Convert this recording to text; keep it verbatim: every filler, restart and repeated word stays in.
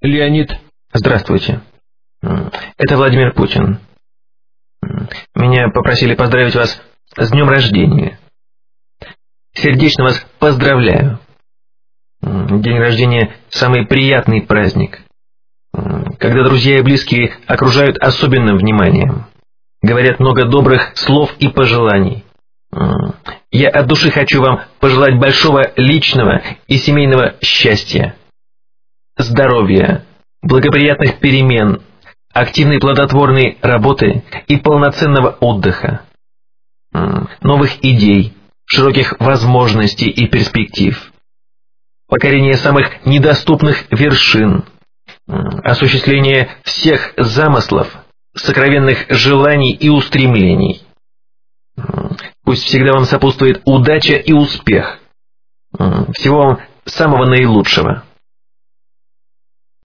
Леонид. Здравствуйте. Это Владимир Путин. Меня попросили поздравить вас с днем рождения. Сердечно вас поздравляю. День рождения – самый приятный праздник, когда друзья и близкие окружают особенным вниманием, говорят много добрых слов и пожеланий. Я от души хочу вам пожелать большого личного и семейного счастья, здоровья, благоприятных перемен, активной плодотворной работы и полноценного отдыха, новых идей, широких возможностей и перспектив, покорения самых недоступных вершин, осуществления всех замыслов, сокровенных желаний и устремлений. Пусть всегда вам сопутствует удача и успех. Всего вам самого наилучшего.